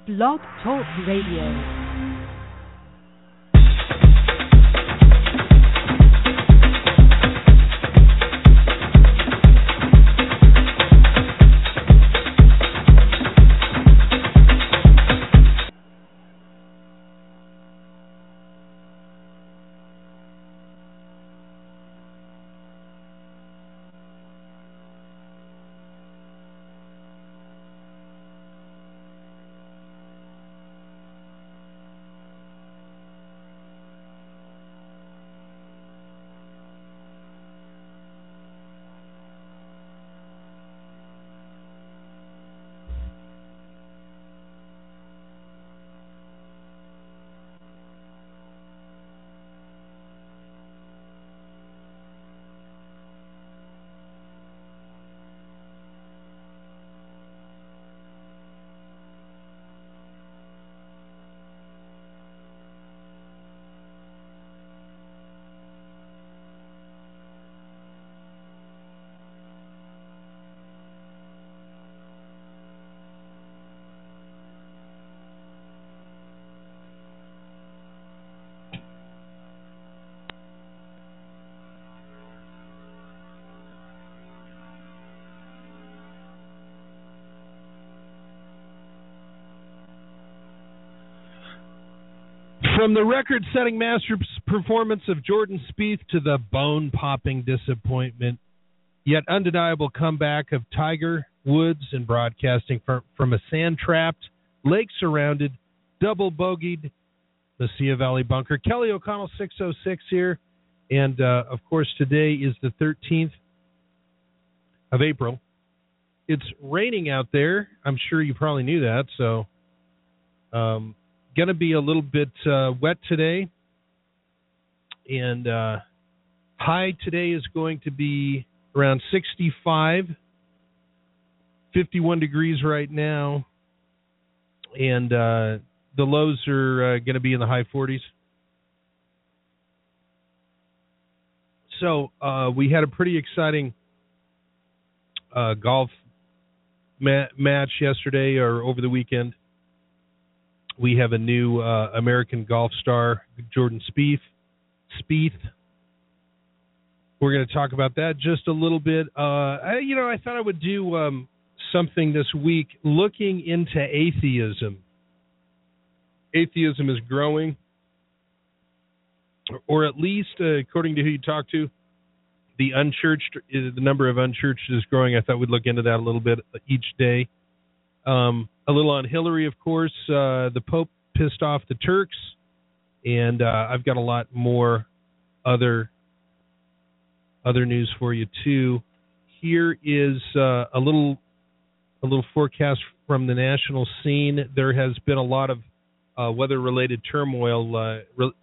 Blog Talk Radio. From the record-setting master performance of Jordan Spieth to the bone-popping disappointment, yet undeniable comeback of Tiger Woods in broadcasting from a sand-trapped, lake-surrounded, double-bogeyed Mesilla Valley bunker. Kelly O'Connell, 606 here, and of course today is the 13th of April. It's raining out there. I'm sure you probably knew that, so going to be a little bit wet today, and high today is going to be around 65, 51 degrees right now, and the lows are going to be in the high 40s. So we had a pretty exciting golf match yesterday or over the weekend. We have a new American golf star, Jordan Spieth. We're going to talk about that just a little bit. I thought I would do something this week looking into atheism. Atheism is growing, or at least, according to who you talk to, the number of unchurched is growing. I thought we'd look into that a little bit each day. A little on Hillary, of course. The Pope pissed off the Turks, and I've got a lot more other news for you too. Here is a little forecast from the national scene. There has been a lot of weather-related turmoil,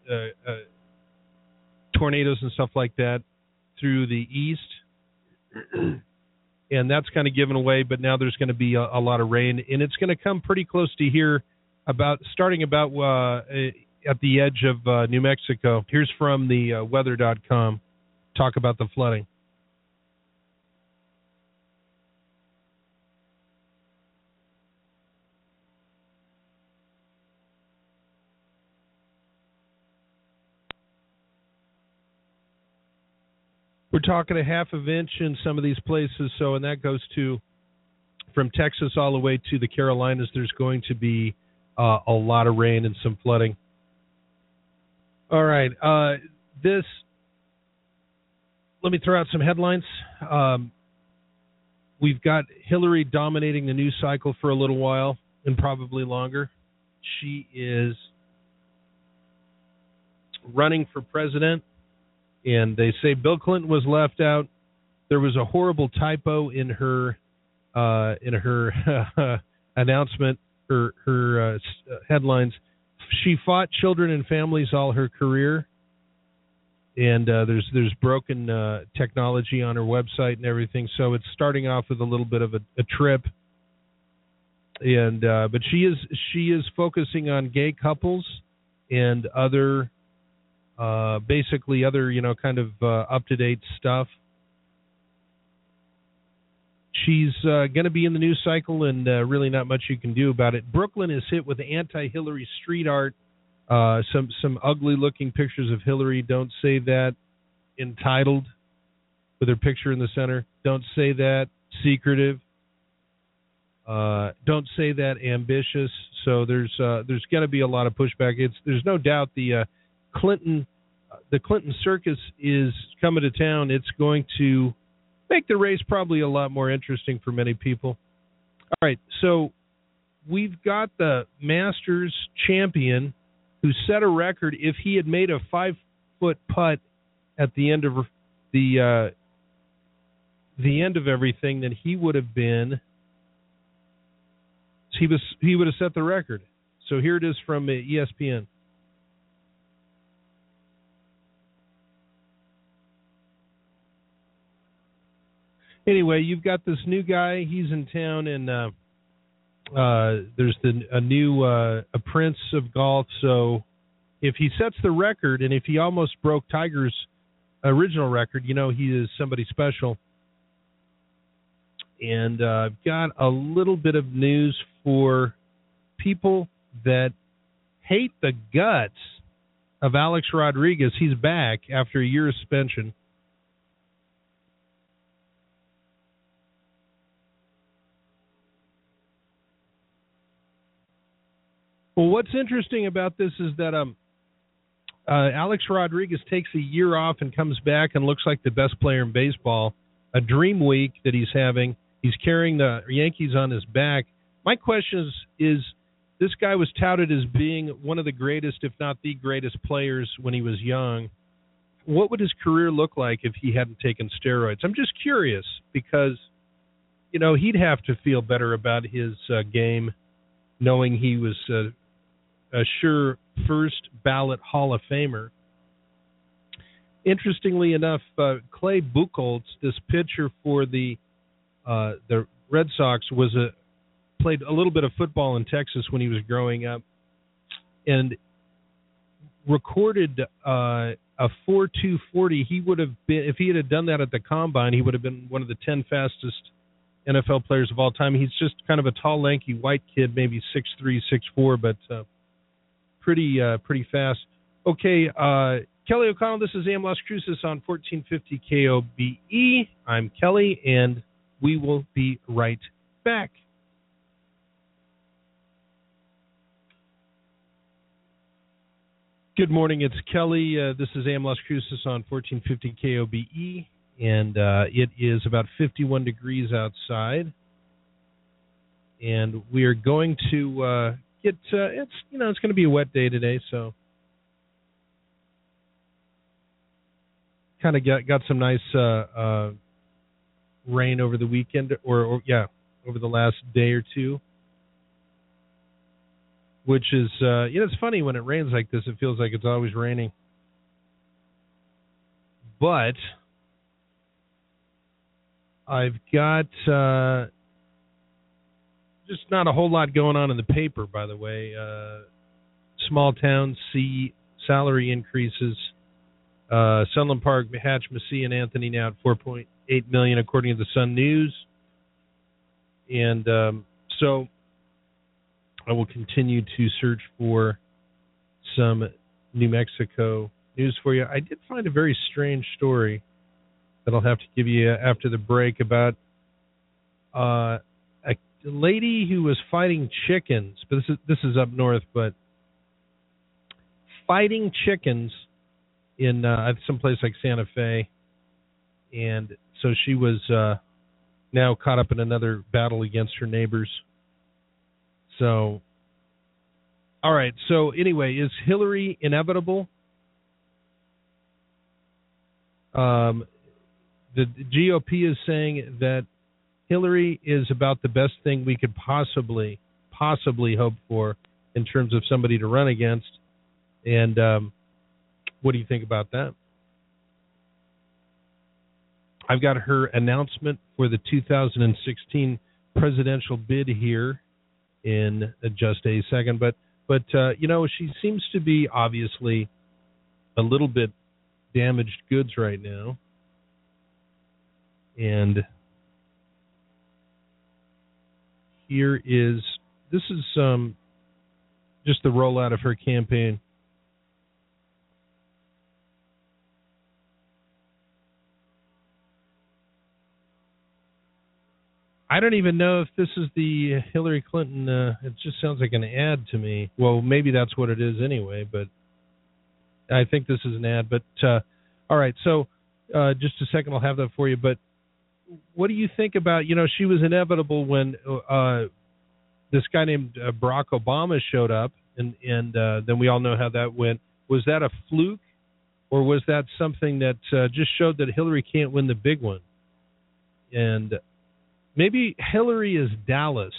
tornadoes and stuff like that through the east. And that's kind of given away, but now there's going to be a lot of rain, and it's going to come pretty close to here, starting about at the edge of New Mexico. Here's from the weather.com. Talk about the flooding. We're talking a half of inch in some of these places, and that goes to from Texas all the way to the Carolinas. There's going to be a lot of rain and some flooding. All right, let me throw out some headlines. We've got Hillary dominating the news cycle for a little while and probably longer. She is running for president. And they say Bill Clinton was left out. There was a horrible typo in her announcement, her headlines. She fought children and families all her career, and there's broken technology on her website and everything. So it's starting off with a little bit of a trip. And but she is focusing on gay couples and other. Basically other, kind of up-to-date stuff. she's going to be in the news cycle, and really not much you can do about it. Brooklyn is hit with anti-Hillary street art. Some ugly-looking pictures of Hillary. Don't say that. Entitled, with her picture in the center. Don't say that. Secretive. Don't say that. Ambitious. So there's going to be a lot of pushback. There's no doubt the Clinton circus is coming to town. It's going to make the race probably a lot more interesting for many people. All right, so we've got the Masters champion who set a record. If he had made a 5-foot putt at the end of the end of everything, then he would have been he would have set the record. So here it is from ESPN. Anyway, you've got this new guy. He's in town, and there's a new a prince of golf. So if he sets the record, and if he almost broke Tiger's original record, you know he is somebody special. And I've got a little bit of news for people that hate the guts of Alex Rodriguez. He's back after a year of suspension. Well, what's interesting about this is that Alex Rodriguez takes a year off and comes back and looks like the best player in baseball. A dream week that he's having. He's carrying the Yankees on his back. My question is this guy was touted as being one of the greatest, if not the greatest players when he was young. What would his career look like if he hadn't taken steroids? I'm just curious because, you know, he'd have to feel better about his game knowing he was a sure first ballot Hall of Famer. Interestingly enough, Clay Buchholz, this pitcher for the Red Sox, played a little bit of football in Texas when he was growing up, and recorded a 4.240. He would have been, if he had done that at the combine, he would have been one of the 10 fastest NFL players of all time. He's just kind of a tall, lanky white kid, maybe 6'3", 6'4", but pretty fast. Okay, Kelly O'Connell, this is AM Las Cruces on 1450 KOBE. I'm Kelly, and we will be right back. Good morning, it's Kelly. This is AM Las Cruces on 1450 KOBE, and it is about 51 degrees outside. And we are going to it's going to be a wet day today, so kind of got some nice rain over the weekend, or over the last day or two. Which is, it's funny when it rains like this, it feels like it's always raining. But I've got just not a whole lot going on in the paper, by the way. Small towns see salary increases. Sunland Park, Hatch, Massey, and Anthony now at $4.8 million, according to the Sun News. And so I will continue to search for some New Mexico news for you. I did find a very strange story that I'll have to give you after the break about a lady who was fighting chickens. But this is up north, but fighting chickens in someplace like Santa Fe, and so she was now caught up in another battle against her neighbors. So, all right. So anyway, is Hillary inevitable? The GOP is saying that Hillary is about the best thing we could possibly hope for in terms of somebody to run against. And what do you think about that? I've got her announcement for the 2016 presidential bid here in just a second, but she seems to be obviously a little bit damaged goods right now, and This is just the rollout of her campaign. I don't even know if this is the Hillary Clinton. It just sounds like an ad to me. Well, maybe that's what it is anyway, but I think this is an ad. But all right, so just a second, I'll have that for you. But what do you think about, she was inevitable when this guy named Barack Obama showed up, and then we all know how that went. Was that a fluke, or was that something that just showed that Hillary can't win the big one? And maybe Hillary is Dallas,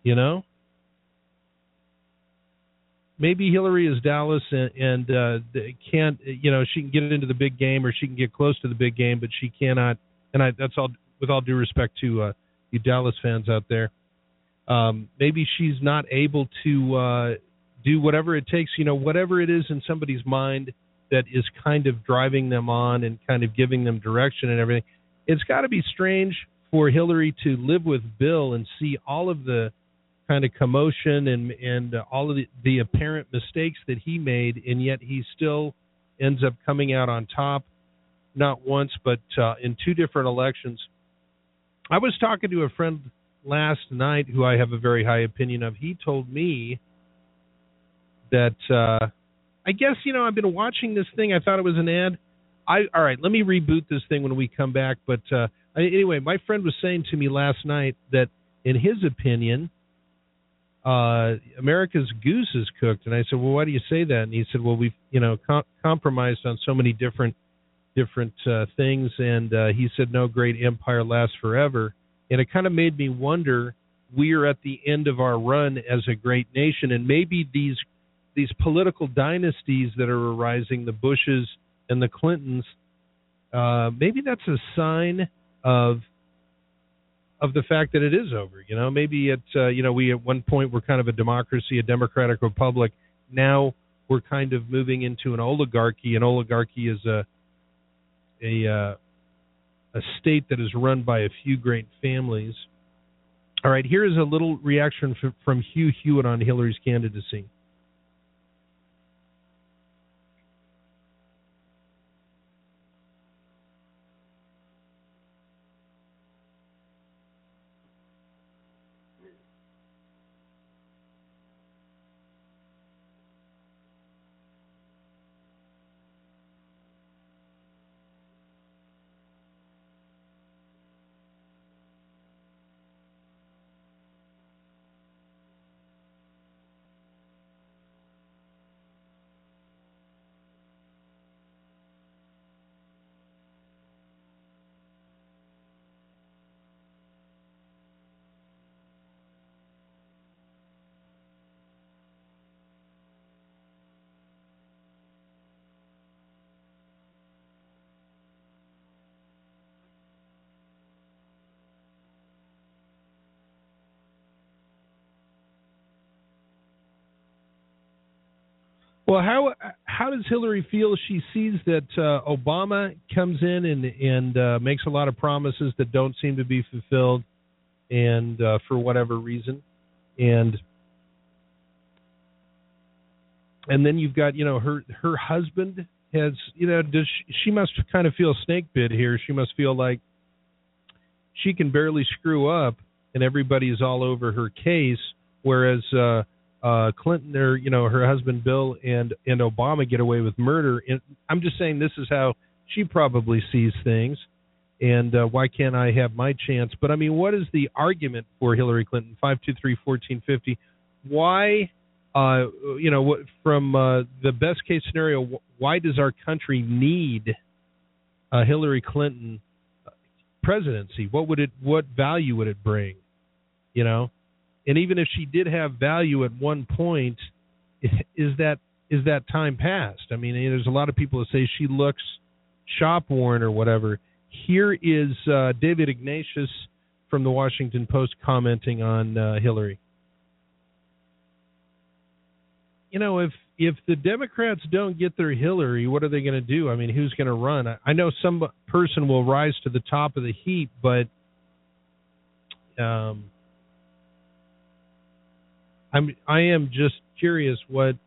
Maybe Hillary is Dallas and can't, she can get into the big game, or she can get close to the big game, but she cannot. And that's all with all due respect to you Dallas fans out there. Maybe she's not able to do whatever it takes, whatever it is in somebody's mind that is kind of driving them on and kind of giving them direction and everything. It's got to be strange for Hillary to live with Bill and see all of the kind of commotion and all of the apparent mistakes that he made, and yet he still ends up coming out on top, not once, but in two different elections. I was talking to a friend last night who I have a very high opinion of. He told me that, I guess, I've been watching this thing. I thought it was an ad. All right, let me reboot this thing when we come back. But anyway, my friend was saying to me last night that, in his opinion, America's goose is cooked. And I said, well, why do you say that? And he said, well, we've compromised on so many different things. And he said, no great empire lasts forever. And it kind of made me wonder, we are at the end of our run as a great nation, and maybe these political dynasties that are arising, the Bushes and the Clintons, maybe that's a sign of the fact that it is over. Maybe it's we at one point were kind of a democracy, a democratic republic. Now we're kind of moving into an oligarchy. An oligarchy is a state that is run by a few great families. All right, here is a little reaction from Hugh Hewitt on Hillary's candidacy. Well, how does Hillary feel? She sees that Obama comes in and makes a lot of promises that don't seem to be fulfilled, and for whatever reason, and then you've got her husband has she must kind of feel snake bit here. She must feel like she can barely screw up, and everybody is all over her case, whereas Clinton, or her husband Bill and Obama get away with murder. And I'm just saying this is how she probably sees things. And why can't I have my chance? But I mean, what is the argument for Hillary Clinton? 523-1450. Why? From the best case scenario, why does our country need a Hillary Clinton presidency? What value would it bring? And even if she did have value at one point, is that time past? I mean, there's a lot of people that say she looks shop-worn or whatever. Here is David Ignatius from the Washington Post commenting on Hillary. If the Democrats don't get their Hillary, what are they going to do? I mean, who's going to run? I know some person will rise to the top of the heap, but I am just curious what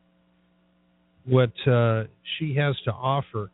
she has to offer.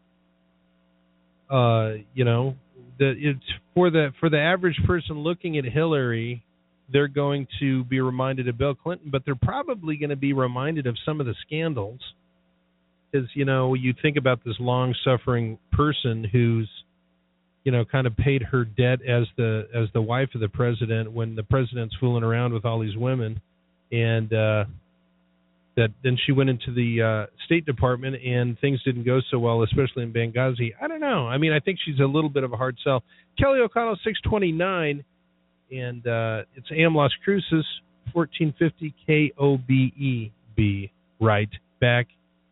It's for the average person looking at Hillary, they're going to be reminded of Bill Clinton, but they're probably going to be reminded of some of the scandals. Because, you think about this long-suffering person who's, kind of paid her debt as the wife of the president when the president's fooling around with all these women, and that then she went into the State Department and things didn't go so well, especially in Benghazi. I don't know. I mean, I think she's a little bit of a hard sell. Kelly O'Connell, 629, and it's AM Las Cruces, 1450 KOBEB. Right back.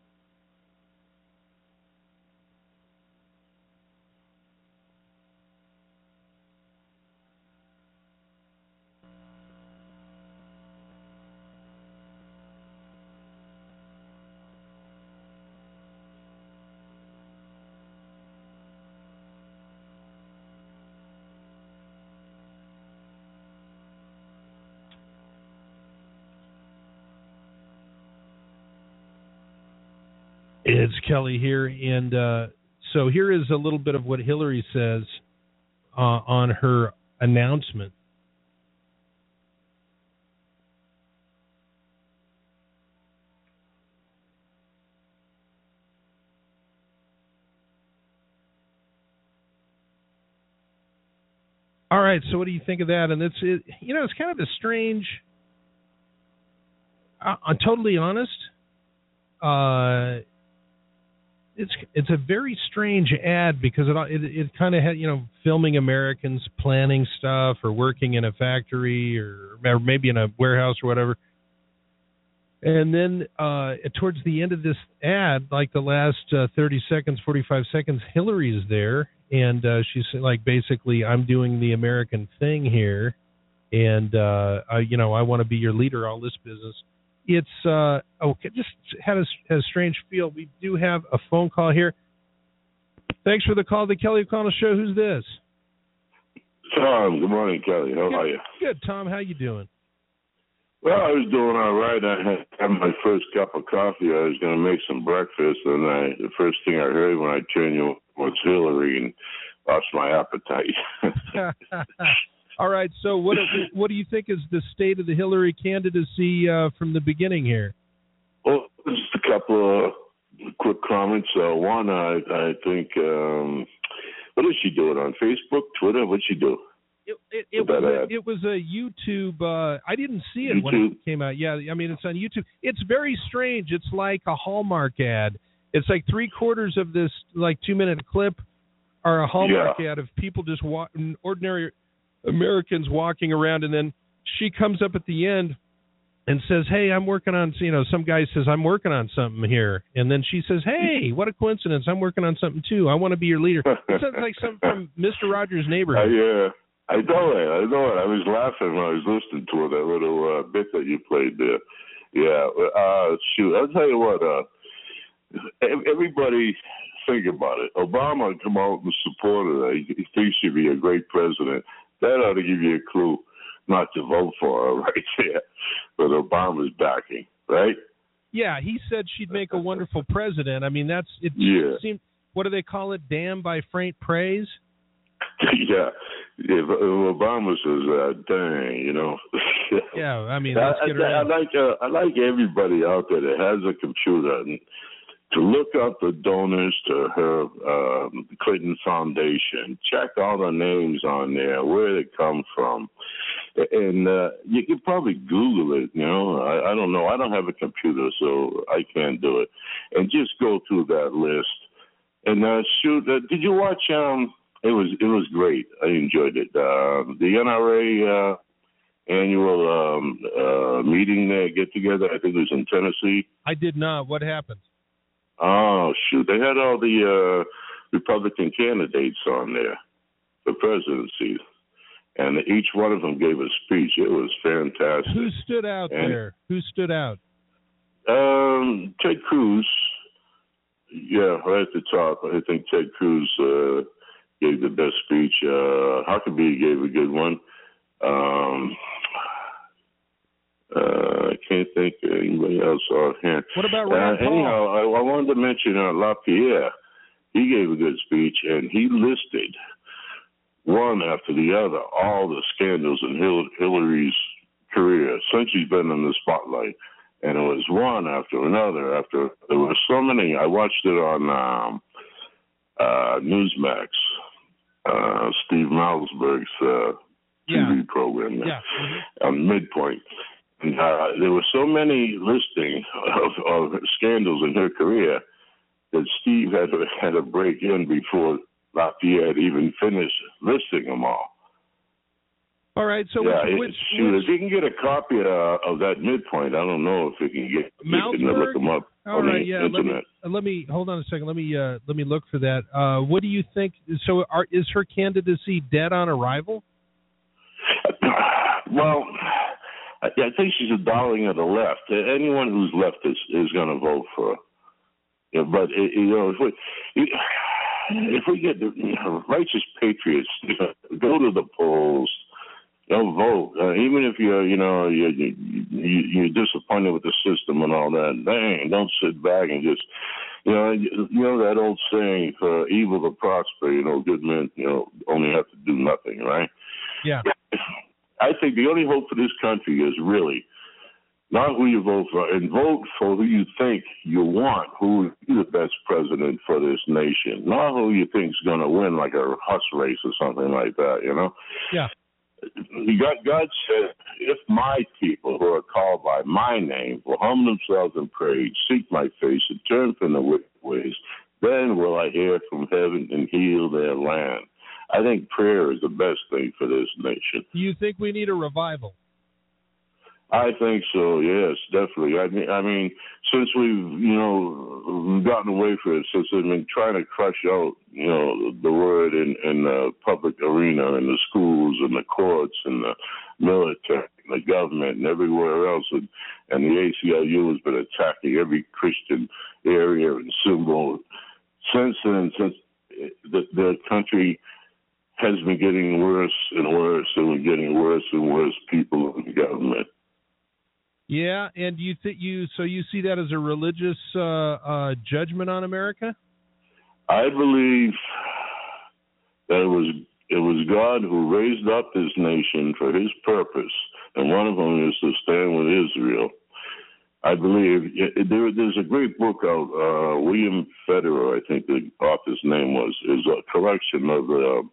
It's Kelly here, and so here is a little bit of what Hillary says on her announcement. All right, so what do you think of that? And it's kind of a strange. I'm totally honest. It's a very strange ad because it kind of had filming Americans planning stuff or working in a factory or maybe in a warehouse or whatever, and then towards the end of this ad, like the last 30 seconds, 45 seconds, Hillary's there and she's like basically, I'm doing the American thing here, and I want to be your leader, all this business. It's just had a strange feel. We do have a phone call here. Thanks for the call, the Kelly O'Connell Show. Who's this? Tom. Good morning, Kelly. How are you? Good, Tom. How you doing? Well, I was doing all right. I had my first cup of coffee. I was going to make some breakfast, and the first thing I heard when I turned you was Hillary, and lost my appetite. All right. So what do you think is the state of the Hillary candidacy from the beginning here? Well, just a couple of quick comments. One, I think, what is she doing on Facebook, Twitter? What'd she do? It was a YouTube. I didn't see it when it came out. Yeah, I mean, it's on YouTube. It's very strange. It's like a Hallmark ad. It's like 3/4 of this, like 2-minute clip, are a Hallmark ad of people just ordinary Americans walking around, and then she comes up at the end and says, "Hey, I'm working on." Some guy says, "I'm working on something here," and then she says, "Hey, what a coincidence! I'm working on something too. I want to be your leader." It sounds like something from Mr. Rogers' Neighborhood. I know it. I was laughing when I was listening to that little bit that you played there. Yeah. Shoot, I'll tell you what. Everybody, think about it. Obama come out and support her. He thinks she'd be a great president. That ought to give you a clue not to vote for her right there. But Obama's backing, right? Yeah, he said she'd make a wonderful president. I mean, seemed, what do they call it? Damn by faint praise? Yeah. If Obama says, dang, Yeah, I mean, let's get her I like everybody out there that has a computer and to look up the donors to her Clinton Foundation, check all the names on there, where they come from. And you can probably Google it, I don't know. I don't have a computer, so I can't do it. And just go through that list. And did you watch, it was great. I enjoyed it. The NRA annual meeting there, get-together, I think it was in Tennessee. I did not. What happened? Oh, shoot. They had all the Republican candidates on there for presidency, and each one of them gave a speech. It was fantastic. Who stood out there? Who stood out? Ted Cruz. Yeah, right at the top. I think Ted Cruz gave the best speech. Huckabee gave a good one. I can't think of anybody else offhand. What about Ron Paul? Anyhow, I wanted to mention LaPierre. He gave a good speech, and he listed one after the other all the scandals in Hillary's career since she's been in the spotlight. And it was one after another. After there were so many. I watched it on Newsmax, Steve Malzberg's TV program there, on Midpoint. And there were so many listings of scandals in her career that Steve had to break in before LaPierre had even finished listing them all. All right, so if you can get a copy of that Midpoint, I don't know if you can look them up on the internet. Let me hold on a second. Let me look for that. What do you think? So, is her candidacy dead on arrival? Well, I think she's a darling of the left. Anyone who's left is going to vote for her. Yeah, but if we get the righteous patriots, go to the polls. Don't vote, even if you're disappointed with the system and all that. Don't sit back and just, that old saying, for evil to prosper, good men, only have to do nothing, right? Yeah. I think the only hope for this country is really not who you vote for, and vote for who you think you want, who is the best president for this nation, not who you think is going to win, like a horse race or something like that, Yeah. God said, if my people who are called by my name will humble themselves and pray, seek my face, and turn from the wicked ways, then will I hear from heaven and heal their land. I think prayer is the best thing for this nation. Do you think we need a revival? I think so, yes, definitely. I mean, since we've gotten away from it, since they've been trying to crush out, the word in the public arena, in the schools, and the courts, and the military, and the government, and everywhere else, and the ACLU has been attacking every Christian area and symbol. Since then, since the country has been getting worse and worse, and we're getting worse and worse people in the government. Yeah, and you see that as a religious judgment on America? I believe that it was God who raised up this nation for His purpose, and one of them is to stand with Israel. I believe there's a great book out. William Federer, I think the author's name is a collection of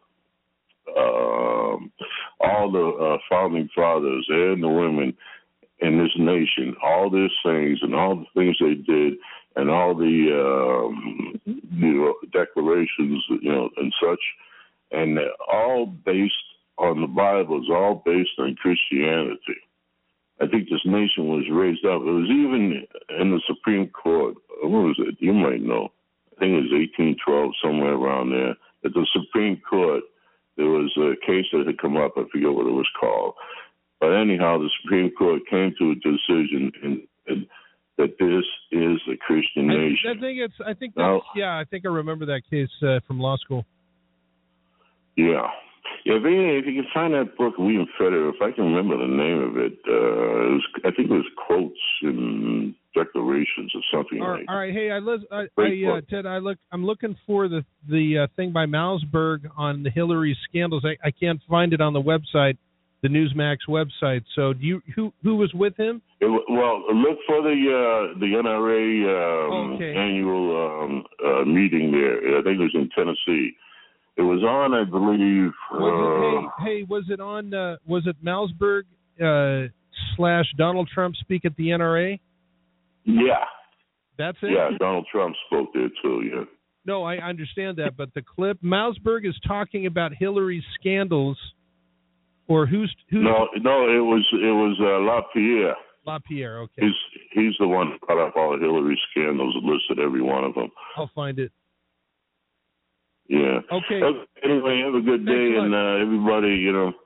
all the founding fathers and the women in this nation, all their sayings and all the things they did, and all the declarations, and such, and they're all based on the Bible. It's all based on Christianity. I think this nation was raised up. It was even in the Supreme Court. What was it? You might know. I think it was 1812, somewhere around there. At the Supreme Court, there was a case that had come up. I forget what it was called. But anyhow, the Supreme Court came to a decision that this is a Christian nation. I think I remember that case from law school. Yeah. If you can find that book, William Federer, if I can remember the name of it, I think it was Quotes and Declarations or something like that. All right. Hey, Ted, I'm looking for the thing by Malzberg on the Hillary scandals. I can't find it on the website, the Newsmax website. So who was with him? Well, look for the NRA annual meeting there. I think it was in Tennessee. It was on, I believe. Was it Malzberg / Donald Trump speak at the NRA? Yeah. That's it? Yeah, Donald Trump spoke there too, yeah. No, I understand that, but the clip, Malzberg is talking about Hillary's scandals, or who's No, it was LaPierre. LaPierre, okay. He's the one who cut up all of Hillary's scandals and listed every one of them. I'll find it. Yeah. Okay. Anyway, have a good day, and everybody,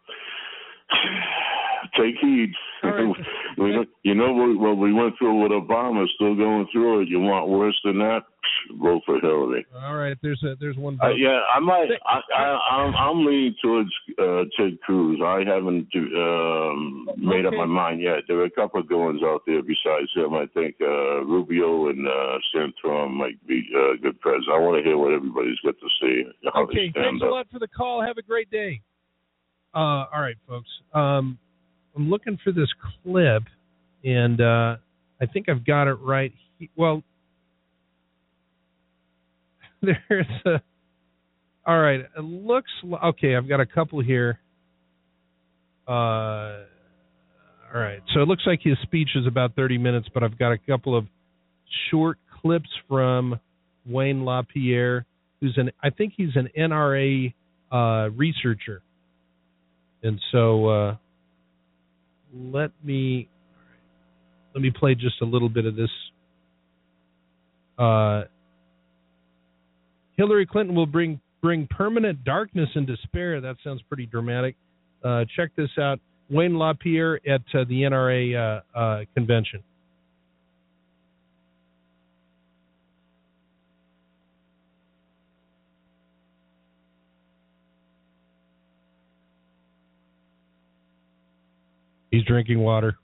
take heed. All right. What we went through with Obama, still going through it. You want worse than that? vote for Hillary. All right, there's one. Yeah, I might. I'm leaning towards Ted Cruz. I haven't made up my mind yet. There are a couple of good ones out there besides him. I think Rubio and Santorum might be good presidents. I want to hear what everybody's got to say. Okay, thanks a lot for the call. Have a great day. All right, folks. I'm looking for this clip, and I think I've got it right. Well, there's a. All right, it looks okay. I've got a couple here. All right, so it looks like his speech is about 30 minutes, but I've got a couple of short clips from Wayne LaPierre, I think he's an NRA researcher, and so let me play just a little bit of this. Hillary Clinton will bring permanent darkness and despair. That sounds pretty dramatic. Check this out. Wayne LaPierre at the NRA convention. He's drinking water.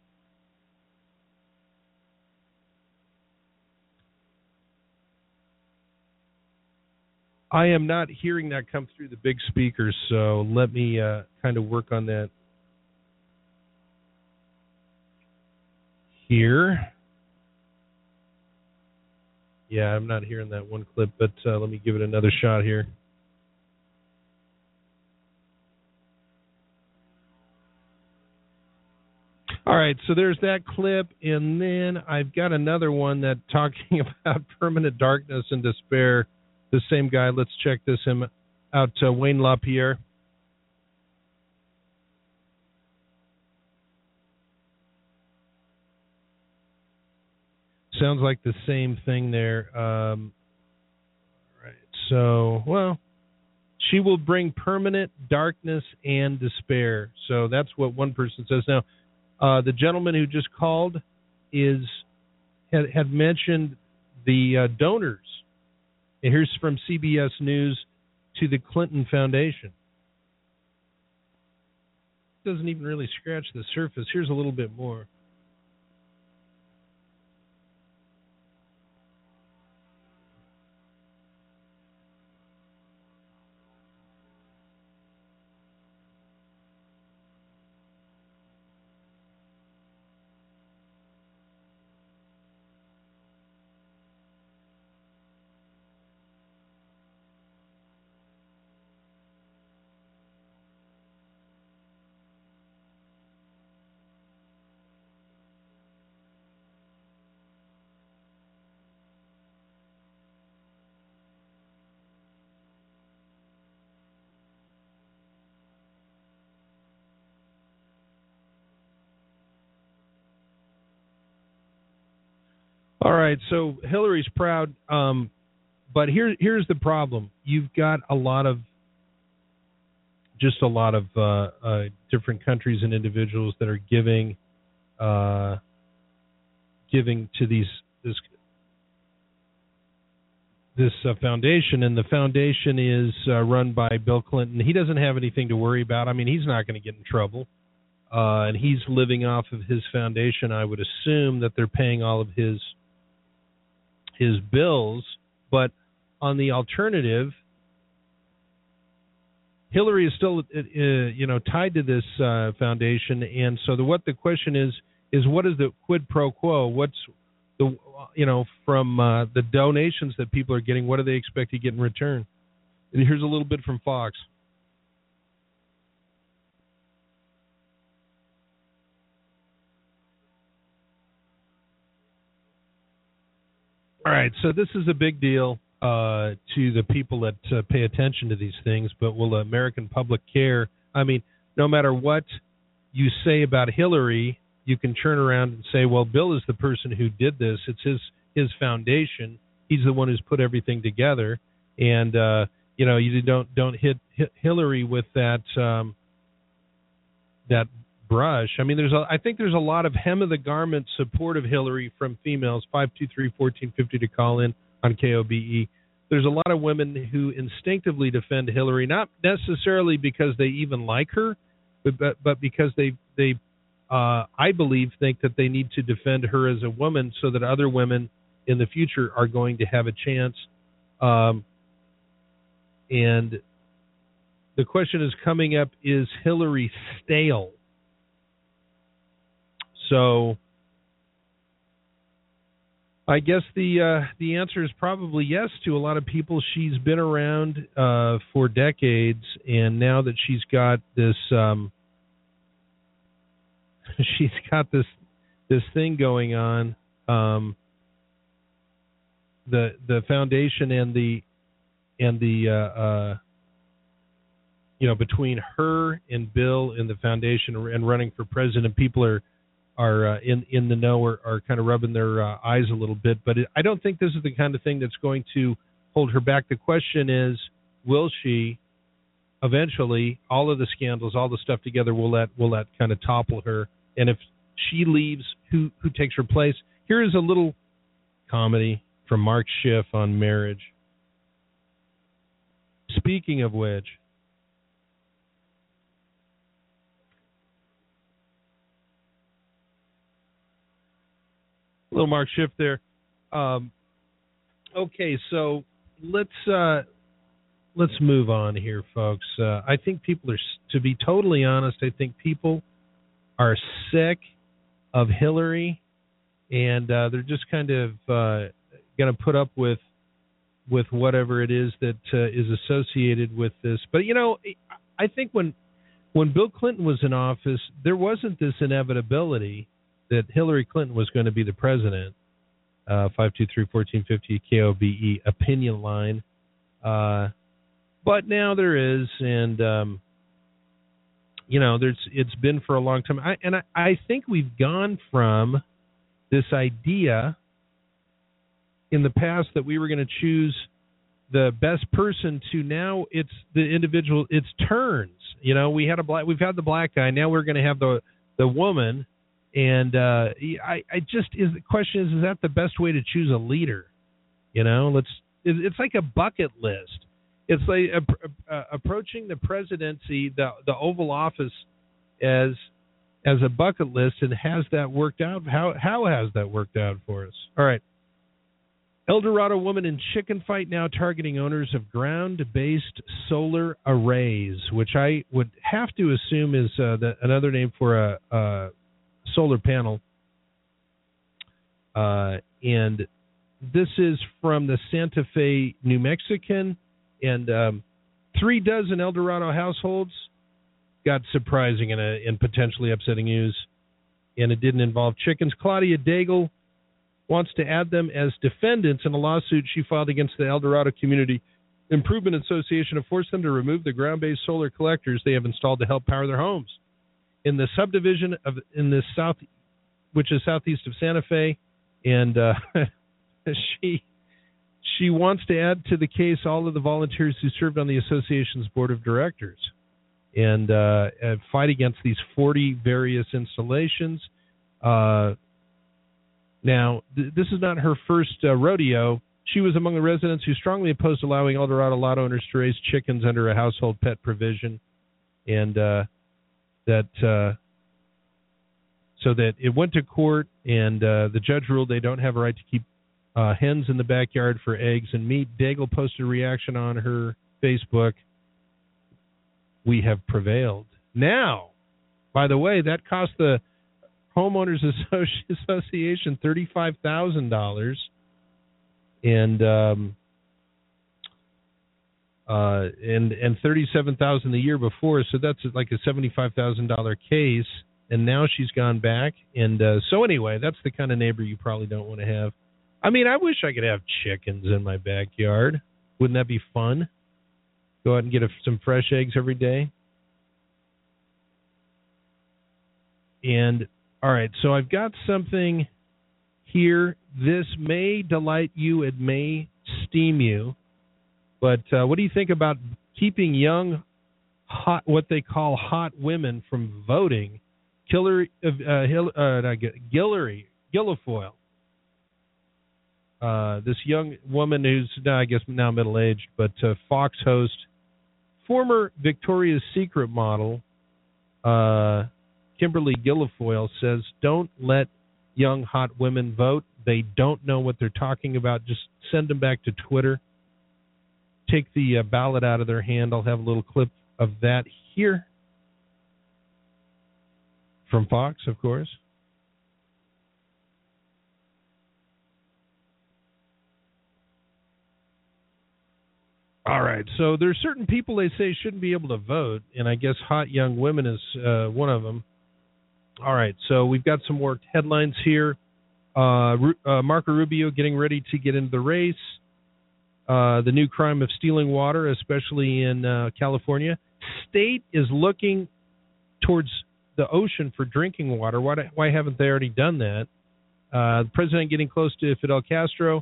I am not hearing that come through the big speakers, so let me kind of work on that here. Yeah, I'm not hearing that one clip, but let me give it another shot here. All right, so there's that clip, and then I've got another one that talking about permanent darkness and despair. The same guy. Let's check this out. Wayne LaPierre. Sounds like the same thing there. All right. So, well, she will bring permanent darkness and despair. So that's what one person says. Now, the gentleman who just called had mentioned the donors. And here's from CBS News to the Clinton Foundation. Doesn't even really scratch the surface. Here's a little bit more. All right, so Hillary's proud, but here's the problem. You've got a lot of different countries and individuals that are giving to this foundation, and the foundation is run by Bill Clinton. He doesn't have anything to worry about. I mean, he's not going to get in trouble, and he's living off of his foundation. I would assume that they're paying all of his bills, but on the alternative, Hillary is still tied to this foundation, and so what the question is what is the quid pro quo? What's the from the donations that people are getting? What do they expect to get in return? And here's a little bit from Fox. All right, so this is a big deal to the people that pay attention to these things, but will the American public care? I mean, no matter what you say about Hillary, you can turn around and say, well, Bill is the person who did this. It's his foundation. He's the one who's put everything together, and you don't hit Hillary with that brush. I mean, I think there's a lot of hem of the garment support of Hillary from females. 523-1450 to call in. on KOBE. There's a lot of women who instinctively defend Hillary, not necessarily because they even like her, but because they I believe, think that they need to defend her as a woman so that other women in the future are going to have a chance. And the question is coming up, is Hillary stale? So I guess the answer is probably yes to a lot of people. She's been around for decades, and now that she's got this this thing going on, the foundation and the between her and Bill and the foundation and running for president, people are in the know, are kind of rubbing their eyes a little bit. But I don't think this is the kind of thing that's going to hold her back. The question is, will she eventually, all of the scandals, all the stuff together, will that kind of topple her? And if she leaves, who takes her place? Here is a little comedy from Mark Schiff on marriage. Speaking of which, little Mark Schiff there. Okay, so let's move on here, folks. I think people are, to be totally honest, I think people are sick of Hillary, and they're just kind of going to put up with whatever it is that is associated with this. But I think when Bill Clinton was in office, there wasn't this inevitability that Hillary Clinton was going to be the president. 523-1450 KOBE opinion line. But now there is, and it's been for a long time. I think we've gone from this idea in the past that we were going to choose the best person to now it's the individual. It's turns. We've had the black guy. Now we're going to have the woman. And the question is that the best way to choose a leader? It's like a bucket list. It's like approaching the presidency, the Oval Office, as a bucket list. And has that worked out? How has that worked out for us? All right. El Dorado woman in chicken fight now targeting owners of ground-based solar arrays, which I would have to assume is another name for a solar panel. And this is from the Santa Fe, New Mexican, and 3 dozen El Dorado households got surprising and potentially upsetting news, and it didn't involve chickens. Claudia Daigle wants to add them as defendants in a lawsuit she filed against the El Dorado Community Improvement Association to force them to remove the ground-based solar collectors they have installed to help power their homes. In the subdivision in the south, which is southeast of Santa Fe, and she wants to add to the case all of the volunteers who served on the association's board of directors and fight against these 40 various installations. Now, this is not her first rodeo. She was among the residents who strongly opposed allowing El Dorado lot owners to raise chickens under a household pet provision, and so that it went to court, and the judge ruled they don't have a right to keep hens in the backyard for eggs and meat. Daigle posted a reaction on her Facebook. We have prevailed. Now, by the way, that cost the Homeowners Association $35,000 and $37,000 the year before, so that's like a $75,000 case. And now she's gone back, and so anyway, that's the kind of neighbor you probably don't want to have. I mean, I wish I could have chickens in my backyard. Wouldn't that be fun? Go out and get some fresh eggs every day. And all right, so I've got something here. This may delight you. It may steam you. But what do you think about keeping young, hot, what they call hot women from voting? Guillory Guilfoyle This young woman who's, I guess, now middle-aged, but Fox host, former Victoria's Secret model, Kimberly Guilfoyle, says, don't let young, hot women vote. They don't know what they're talking about. Just send them back to Twitter. Take the ballot out of their hand. I'll have a little clip of that here from Fox, of course. All right, so there's certain people they say shouldn't be able to vote, and I guess hot young women is one of them. All right, so we've got some more headlines here. Marco Rubio getting ready to get into the race. The new crime of stealing water, especially in California. State is looking towards the ocean for drinking water. Why haven't they already done that? The president getting close to Fidel Castro.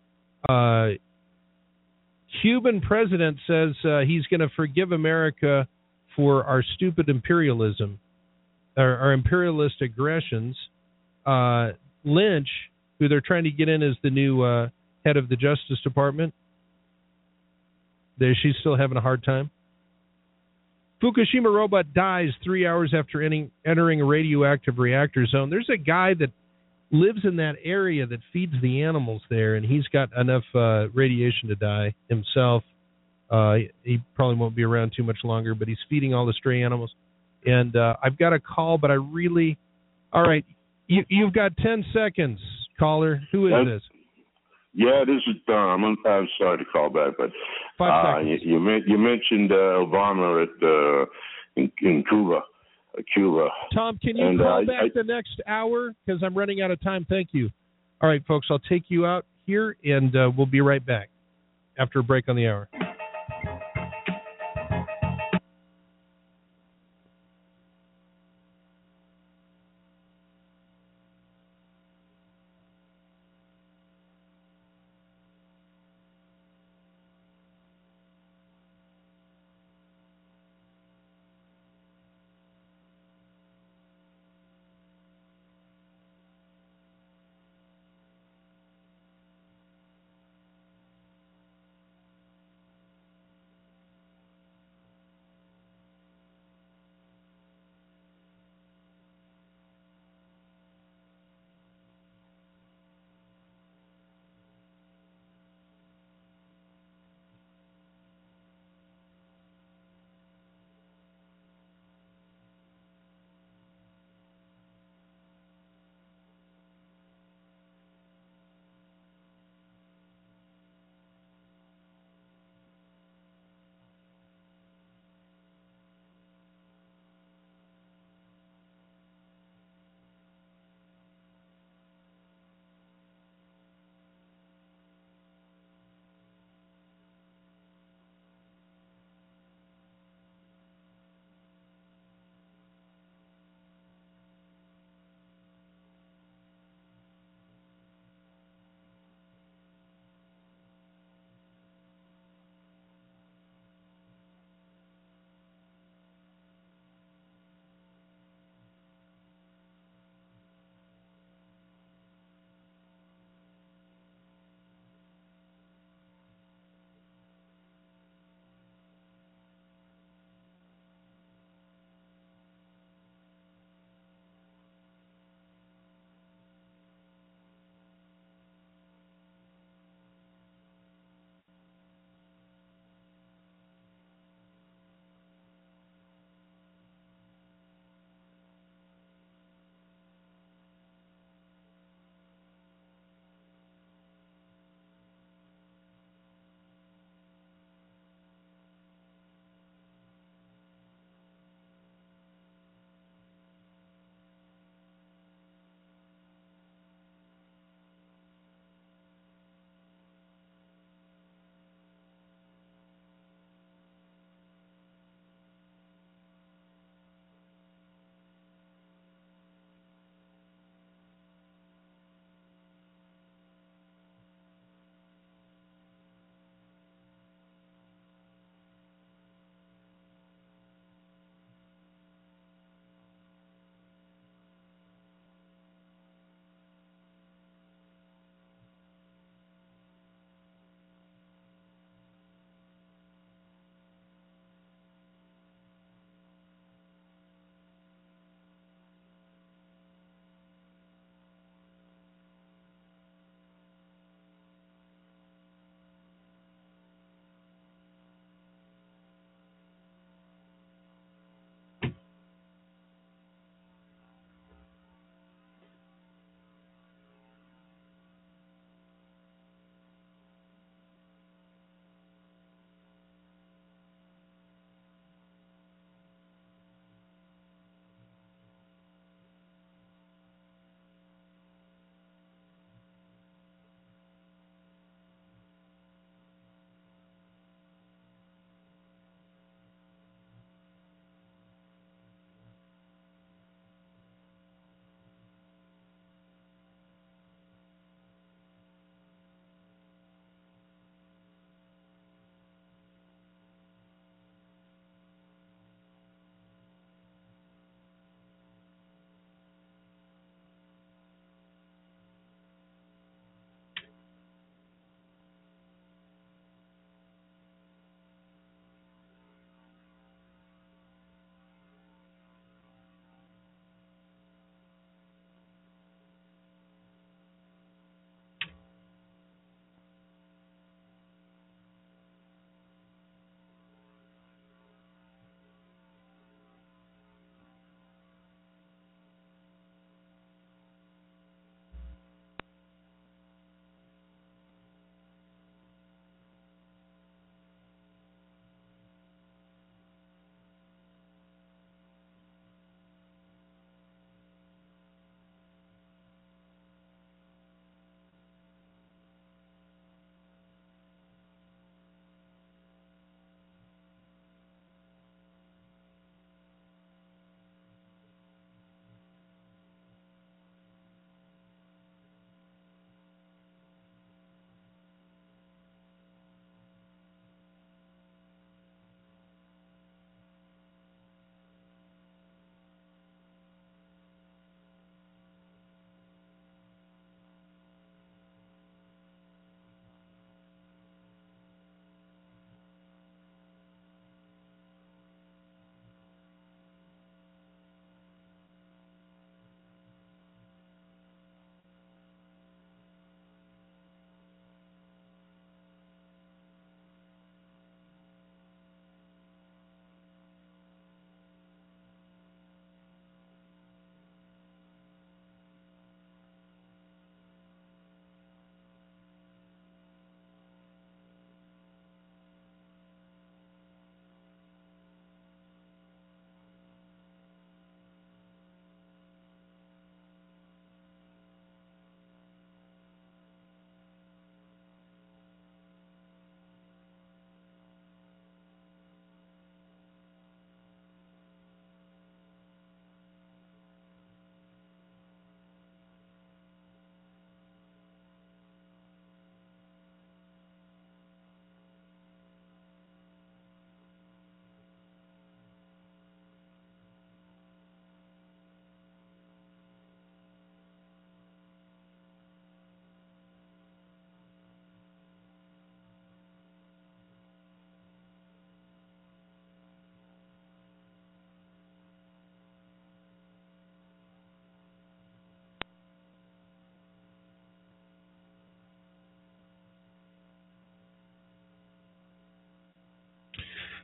Cuban president says he's going to forgive America for our stupid imperialism, our imperialist aggressions. Lynch, who they're trying to get in as the new head of the Justice Department, she's still having a hard time. Fukushima robot dies 3 hours after entering a radioactive reactor zone. There's a guy that lives in that area that feeds the animals there, and he's got enough radiation to die himself. He probably won't be around too much longer, but he's feeding all the stray animals. And I've got a call, but all right, you've got 10 seconds, caller. Who is this? Yeah, this is Tom. I'm sorry to call back, but 5 seconds. You mentioned Obama in Cuba. Tom, can you call back the next hour? Because I'm running out of time. Thank you. All right, folks, I'll take you out here, and we'll be right back after a break on the hour.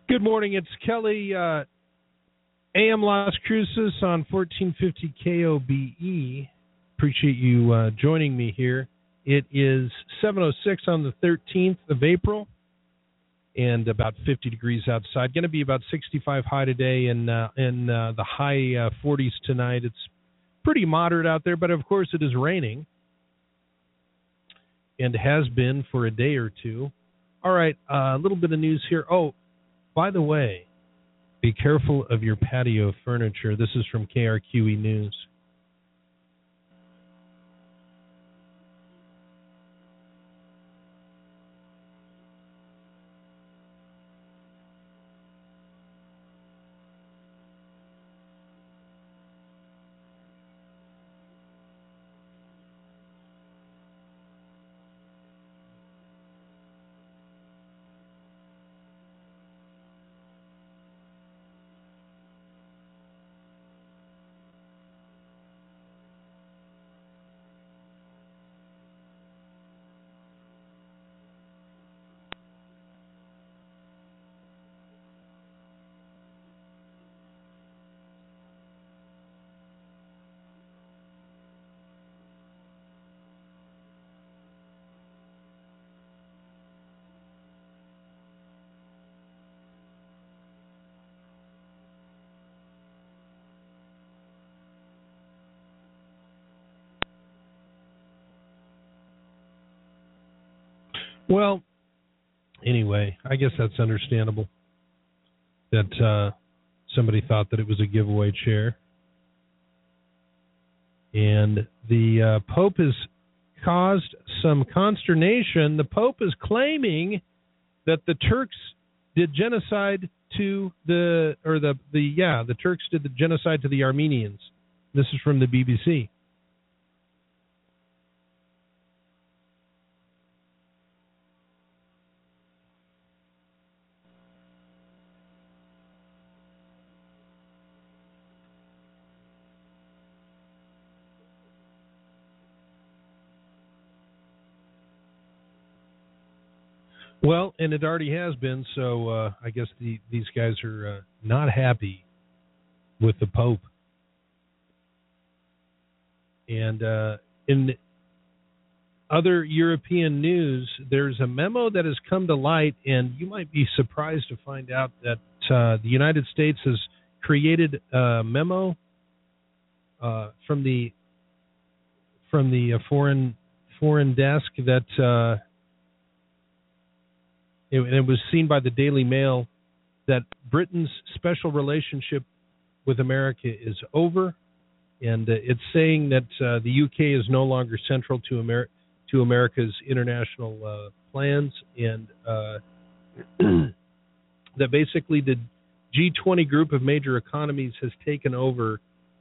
Good morning. It's Kelly, AM Las Cruces on 1450 KOBE. Appreciate you joining me here. It is 7:06 on the 13th of April and about 50 degrees outside. Going to be about 65 high today and in the high 40s tonight. It's pretty moderate out there, but of course it is raining and has been for a day or two. All right, a little bit of news here. Oh, by the way, be careful of your patio furniture. This is from KRQE News. Well, anyway, I guess that's understandable that somebody thought that it was a giveaway chair. And the Pope has caused some consternation. The Pope is claiming that the Turks did genocide to the Turks did the genocide to the Armenians. This is from the BBC. Well, and it already has been, so I guess these guys are not happy with the Pope. And in other European news, there's a memo that has come to light, and you might be surprised to find out that the United States has created a memo from the foreign desk that. It was seen by the Daily Mail that Britain's special relationship with America is over, and it's saying that the UK is no longer central to America's international plans, and that basically the G20 group of major economies has taken over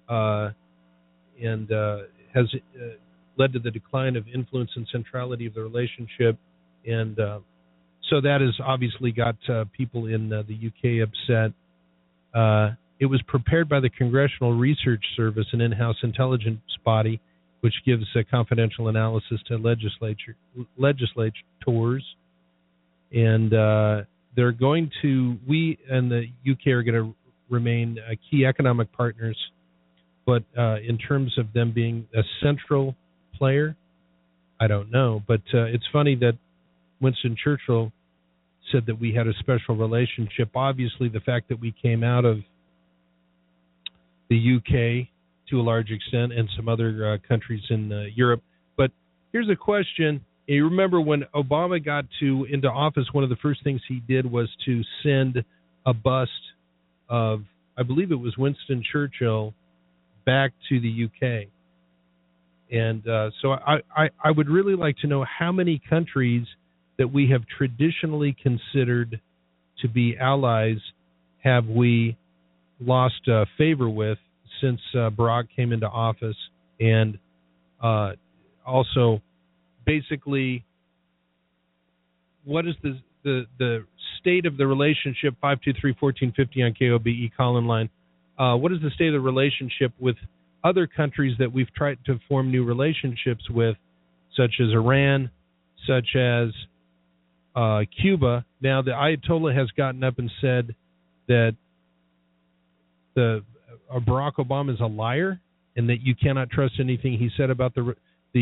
and has led to the decline of influence and centrality of the relationship, and so that has obviously got people in the UK upset. It was prepared by the Congressional Research Service, an in-house intelligence body, which gives confidential analysis to legislators. And they're going to, we and the UK are going to remain key economic partners, but in terms of them being a central player, I don't know. But it's funny that Winston Churchill said that we had a special relationship. Obviously, the fact that we came out of the UK to a large extent and some other countries in Europe. But here's a question. You remember when Obama got into office, one of the first things he did was to send a bust of, I believe it was Winston Churchill, back to the UK. And so I would really like to know how many countries that we have traditionally considered to be allies have we lost favor with since Barack came into office, and also basically what is the state of the relationship? 523-1450 on KOBE call-in line. What is the state of the relationship with other countries that we've tried to form new relationships with, such as Iran, such as Cuba. Now, the Ayatollah has gotten up and said that Barack Obama is a liar and that you cannot trust anything he said about the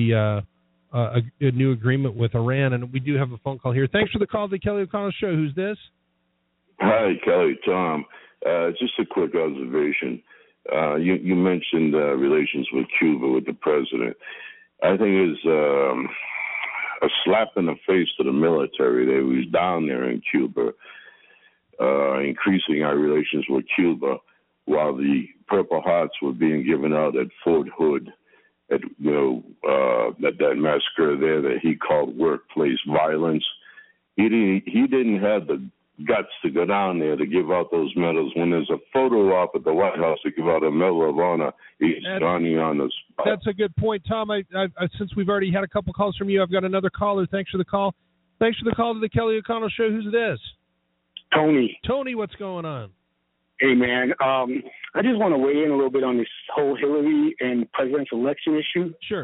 new agreement with Iran. And we do have a phone call here. Thanks for the call to the Kelly O'Connell Show. Who's this? Hi, Kelly. Tom. Just a quick observation. You mentioned relations with Cuba, with the president. I think it's a slap in the face to the military that was down there in Cuba, increasing our relations with Cuba while the Purple Hearts were being given out at Fort Hood, at that massacre there that he called workplace violence. He didn't have the guts to go down there to give out those medals. When there's a photo op at the White House to give out a Medal of Honor, he's Johnny on the spot. That's a good point, Tom. I since we've already had a couple calls from you, I've got another caller. Thanks for the call. Thanks for the call to the Kelly O'Connell Show. Who's this? Tony. Tony, what's going on? Hey, man. I just want to weigh in a little bit on this whole Hillary and presidential election issue. Sure.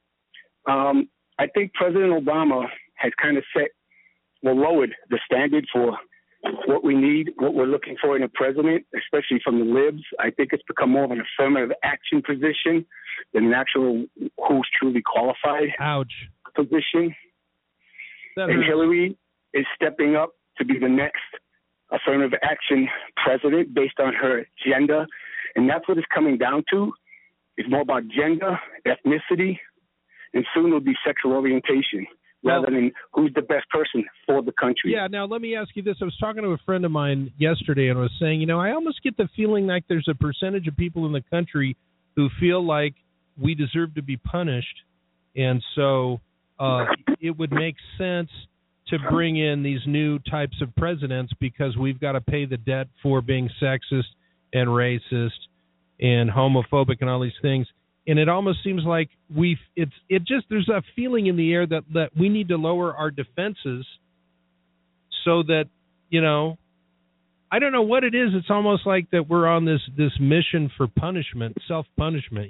I think President Obama has kind of lowered the standard for what we need, what we're looking for in a president, especially from the libs. I think it's become more of an affirmative action position than an actual who's truly qualified position. And Hillary is stepping up to be the next affirmative action president based on her agenda. And that's what it's coming down to. It's more about gender, ethnicity, and soon it'll be sexual orientation. Rather than who's the best person for the country. Yeah, now let me ask you this. I was talking to a friend of mine yesterday and I was saying, I almost get the feeling like there's a percentage of people in the country who feel like we deserve to be punished. And so it would make sense to bring in these new types of presidents because we've got to pay the debt for being sexist and racist and homophobic and all these things. And it almost seems like there's a feeling in the air that we need to lower our defenses so that, I don't know what it is. It's almost like that we're on this mission for punishment, self-punishment,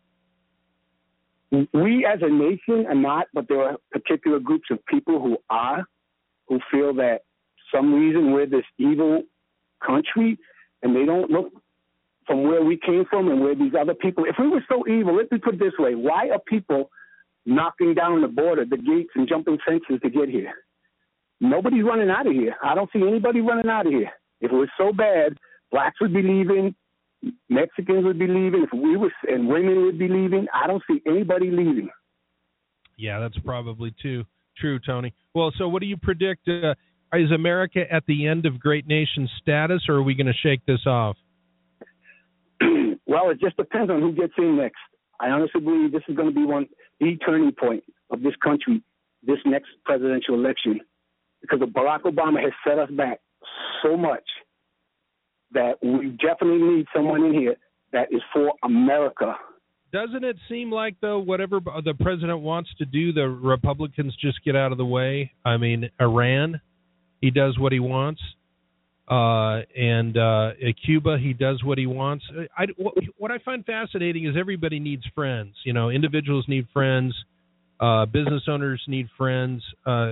We as a nation are not, but there are particular groups of people who feel that some reason we're this evil country and they don't look from where we came from and where these other people, if we were so evil, let me put it this way, why are people knocking down the border, the gates, and jumping fences to get here? Nobody's running out of here. I don't see anybody running out of here. If it was so bad, blacks would be leaving, Mexicans would be leaving, and women would be leaving. I don't see anybody leaving. Yeah, that's probably true, Tony. Well, so what do you predict? Is America at the end of great nation status, or are we going to shake this off? Well, it just depends on who gets in next. I honestly believe this is going to be the turning point of this country, this next presidential election, because Barack Obama has set us back so much that we definitely need someone in here that is for America. Doesn't it seem like, though, whatever the president wants to do, the Republicans just get out of the way? I mean, Iran, he does what he wants. And Cuba, he does what he wants. What I find fascinating is everybody needs friends. Individuals need friends. Business owners need friends.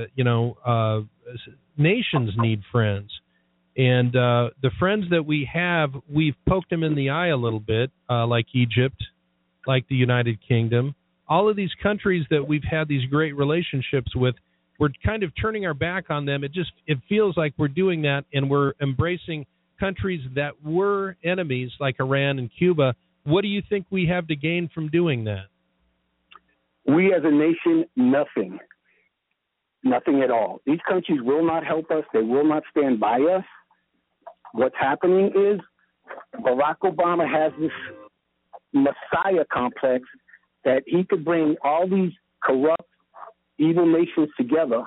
Nations need friends. And the friends that we have, we've poked them in the eye a little bit, like Egypt, like the United Kingdom. All of these countries that we've had these great relationships with, we're kind of turning our back on them. It feels like we're doing that, and we're embracing countries that were enemies like Iran and Cuba. What do you think we have to gain from doing that? We as a nation, nothing. Nothing at all. These countries will not help us. They will not stand by us. What's happening is Barack Obama has this messiah complex that he could bring all these corrupt, evil nations together,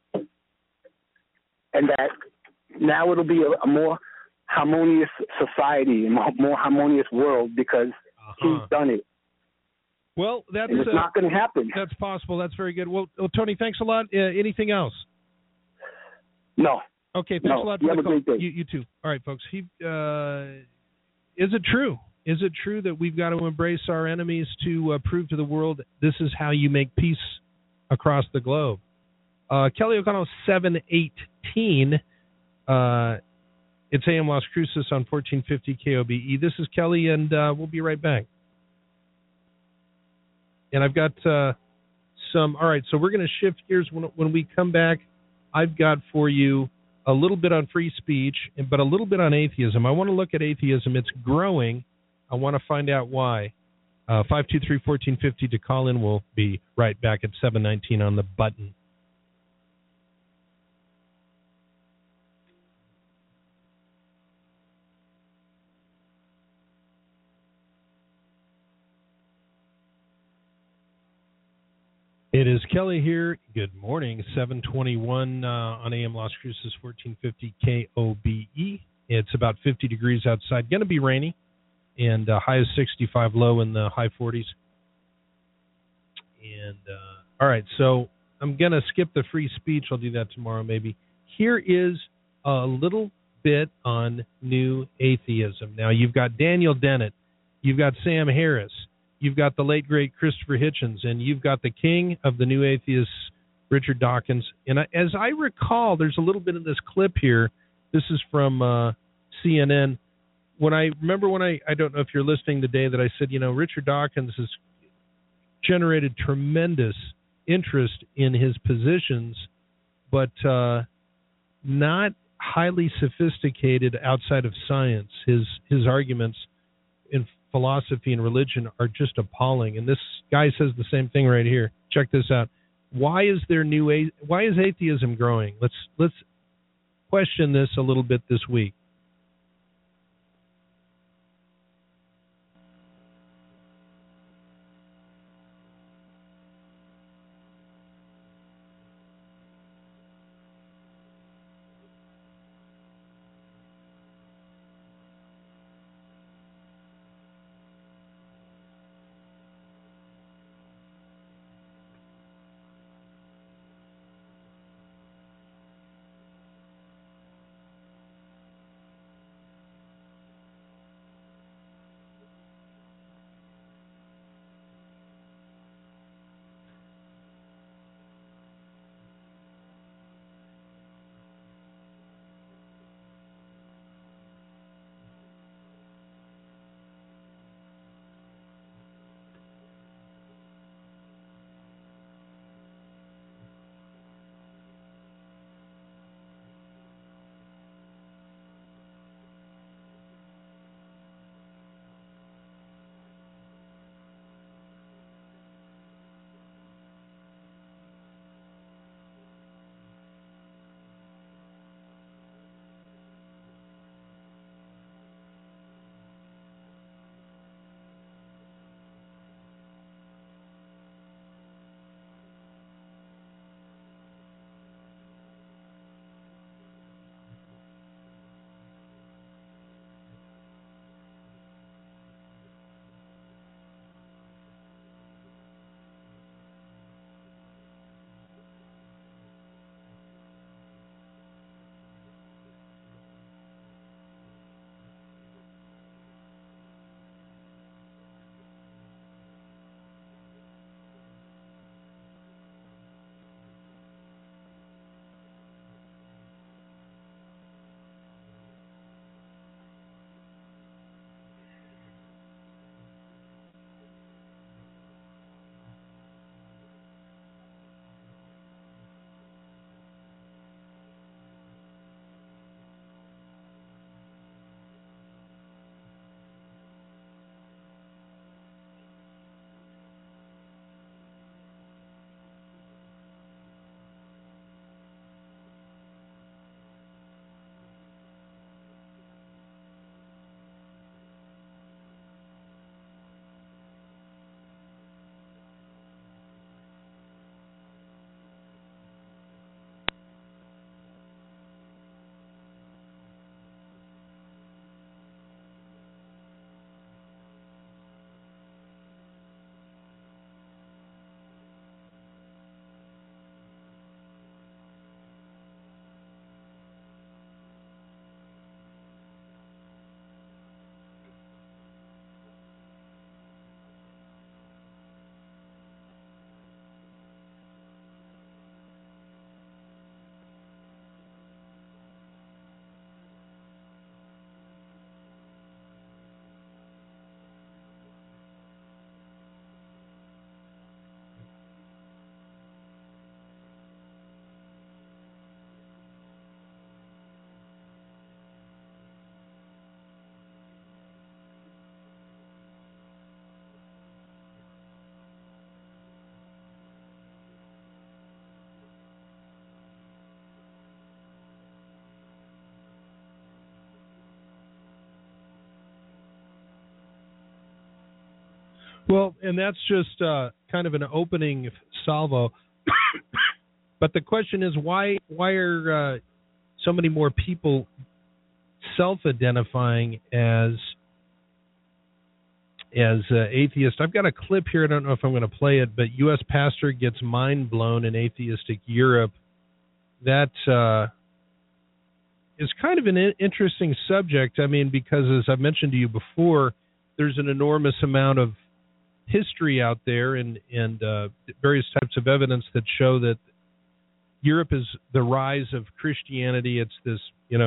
and that now it'll be a more harmonious society and a more harmonious world because he's done it. Well, it's not going to happen. That's possible. That's very good. Well, Tony, thanks a lot. Anything else? No. Okay, thanks a lot for the call. Great day. You too. All right, folks. Is it true? Is it true that we've got to embrace our enemies to prove to the world this is how you make peace across the globe? Kelly O'Connell 718. It's AM Las Cruces on 1450 KOBE. This is Kelly, and we'll be right back. And I've got some. All right, so we're going to shift gears. When we come back, I've got for you a little bit on free speech, but a little bit on atheism. I want to look at atheism. It's growing. I want to find out why. 523-1450 to call in. We'll be right back at 7:19 on the button. It is Kelly here. Good morning. 7:21 on AM Las Cruces, 1450 KOBE. It's about 50 degrees outside. Going to be rainy, and high is 65, low in the high 40s. And all right, so I'm going to skip the free speech. I'll do that tomorrow maybe. Here is a little bit on new atheism. Now, you've got Daniel Dennett. You've got Sam Harris. You've got the late, great Christopher Hitchens, and you've got the king of the new atheists, Richard Dawkins. And as I recall, there's a little bit of this clip here. This is from CNN. When I don't know if you're listening today, that I said, Richard Dawkins has generated tremendous interest in his positions, but not highly sophisticated outside of science. His arguments in philosophy and religion are just appalling. And this guy says the same thing right here. Check this out. Why is atheism growing? Let's question this a little bit this week. Well, and that's just kind of an opening salvo. But the question is, why are so many more people self-identifying as atheist? I've got a clip here. I don't know if I'm going to play it, but U.S. pastor gets mind blown in atheistic Europe. That is kind of an interesting subject. I mean, because as I mentioned to you before, there's an enormous amount of history out there and various types of evidence that show that Europe is the rise of Christianity. It's this,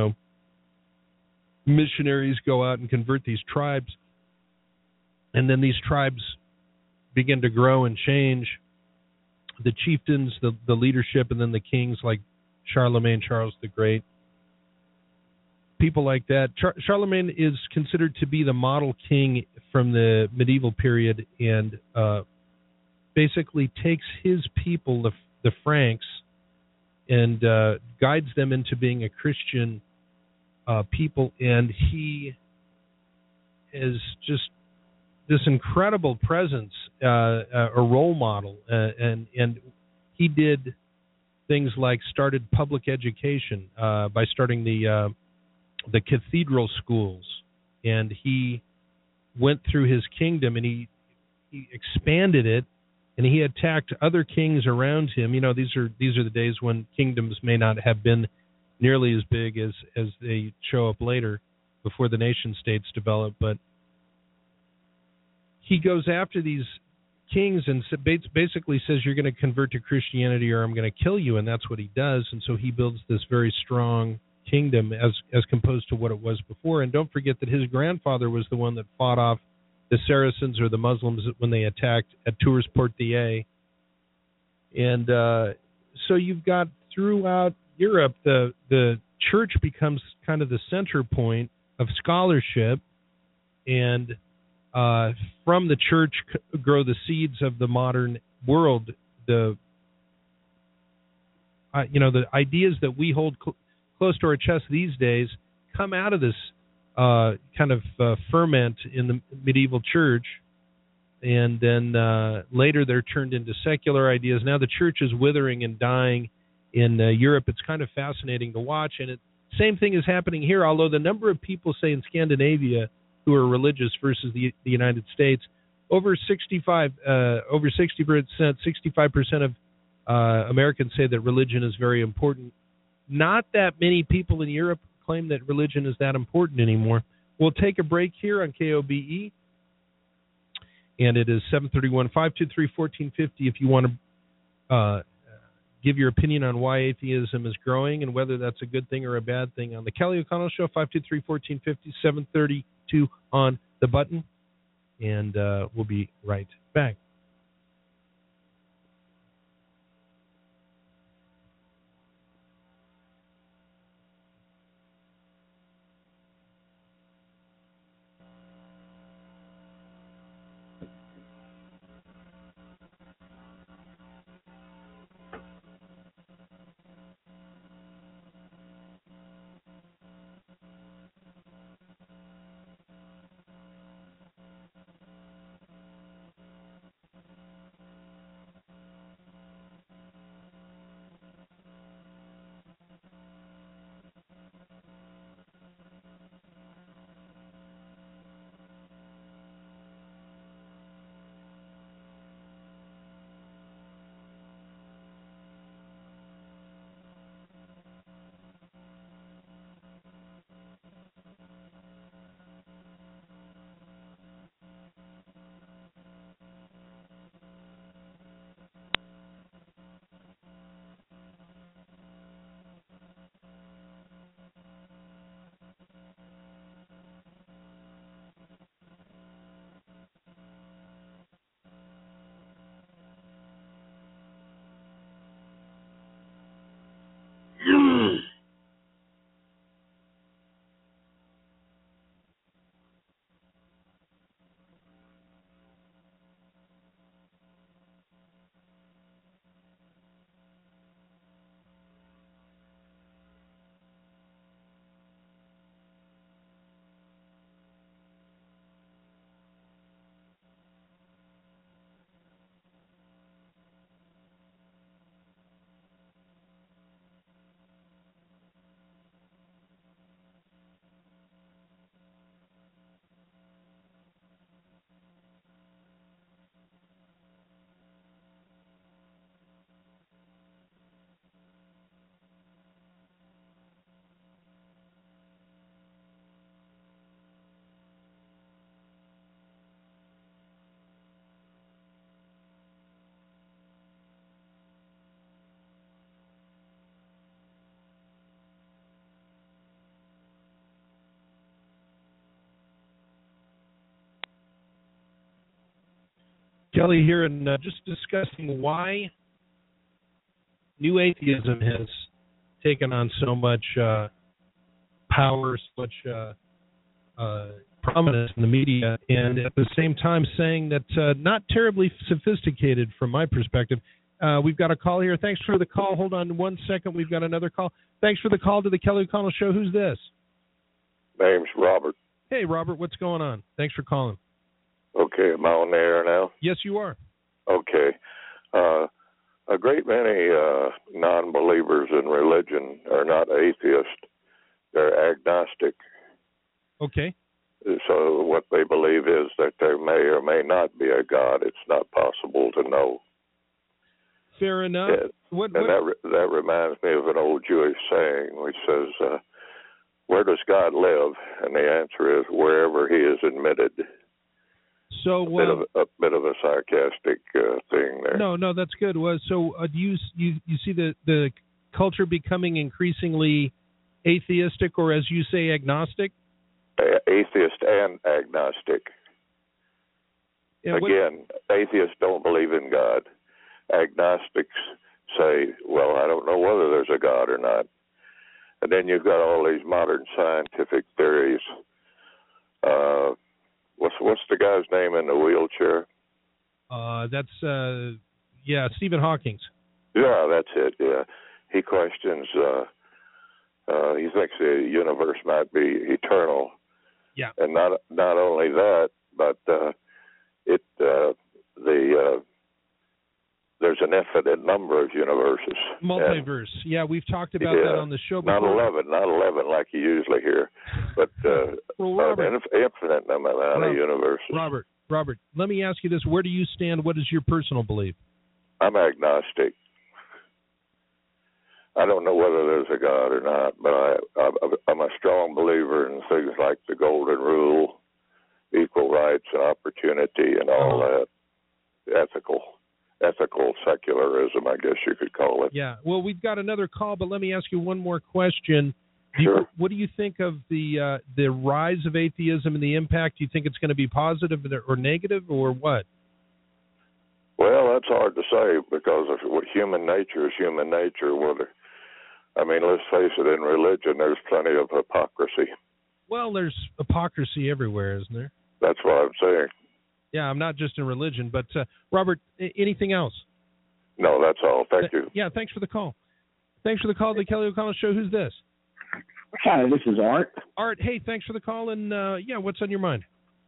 missionaries go out and convert these tribes, and then these tribes begin to grow and change. The chieftains, the leadership, and then the kings like Charlemagne, Charles the Great, people like that. Charlemagne is considered to be the model king from the medieval period, and basically takes his people, the Franks, and guides them into being a Christian people. And he is just this incredible presence, a role model, and he did things like started public education by starting the cathedral schools, and he went through his kingdom and he expanded it, and he attacked other kings around him. These are the days when kingdoms may not have been nearly as big as they show up later, before the nation states develop. But he goes after these kings and basically says, you're going to convert to Christianity or I'm going to kill you, and that's what he does. And so he builds this very strong kingdom as composed to what it was before. And don't forget that his grandfather was the one that fought off the Saracens or the Muslims when they attacked at Tours Poitiers. And so you've got throughout Europe, the church becomes kind of the center point of scholarship, and from the church grow the seeds of the modern world. The ideas that we hold close to our chest these days come out of this kind of ferment in the medieval church, and then later they're turned into secular ideas. Now the church is withering and dying in Europe. It's kind of fascinating to watch, and same thing is happening here, although the number of people, say, in Scandinavia who are religious versus the United States, over 60% of Americans say that religion is very important. Not that many people in Europe claim that religion is that important anymore. We'll take a break here on KOBE, and it is 7:31, 523-1450 if you want to give your opinion on why atheism is growing and whether that's a good thing or a bad thing on the Kelly O'Connell Show, 523-1450, 732 on the button, and we'll be right back. Kelly here, and just discussing why new atheism has taken on so much power, so much prominence in the media, and at the same time saying that not terribly sophisticated from my perspective. We've got a call here. Thanks for the call. Hold on 1 second. We've got another call. Thanks for the call to the Kelly O'Connell Show. Who's this? Name's Robert. Hey, Robert. What's going on? Thanks for calling. Okay, am I on the air now? Yes, you are. Okay. A great many non-believers in religion are not atheists. They're agnostic. Okay. So what they believe is that there may or may not be a God. It's not possible to know. Fair enough. That reminds me of an old Jewish saying which says, where does God live? And the answer is wherever he is admitted. So a bit of a sarcastic thing there. No, that's good. So do you see the culture becoming increasingly atheistic, or as you say, agnostic? Atheist and agnostic. Yeah, again, atheists don't believe in God. Agnostics say, well, I don't know whether there's a God or not. And then you've got all these modern scientific theories. What's the guy's name in the wheelchair? That's Stephen Hawking. Yeah, that's it. Yeah, he questions. He thinks the universe might be eternal. Yeah, and not only that, but there's an infinite number of universes. Multiverse. Yeah, we've talked about that on the show before. Not 11 like you usually hear, but an infinite amount of universes. Robert, let me ask you this. Where do you stand? What is your personal belief? I'm agnostic. I don't know whether there's a God or not, but I'm a strong believer in things like the Golden Rule, equal rights and opportunity and all that, ethical secularism, I guess you could call it. Yeah. Well, we've got another call, but let me ask you one more question. Sure. What do you think of the rise of atheism and the impact? Do you think it's going to be positive or negative, or what? Well, that's hard to say because human nature is human nature. Let's face it, in religion there's plenty of hypocrisy. Well, there's hypocrisy everywhere, isn't there? That's what I'm saying. Yeah, I'm not just in religion, but Robert, anything else? No, that's all. Thank you. Yeah, thanks for the call. Thanks for the call to the Kelly O'Connell Show. Who's this? Hi, this is Art. Art, hey, thanks for the call, and what's on your mind?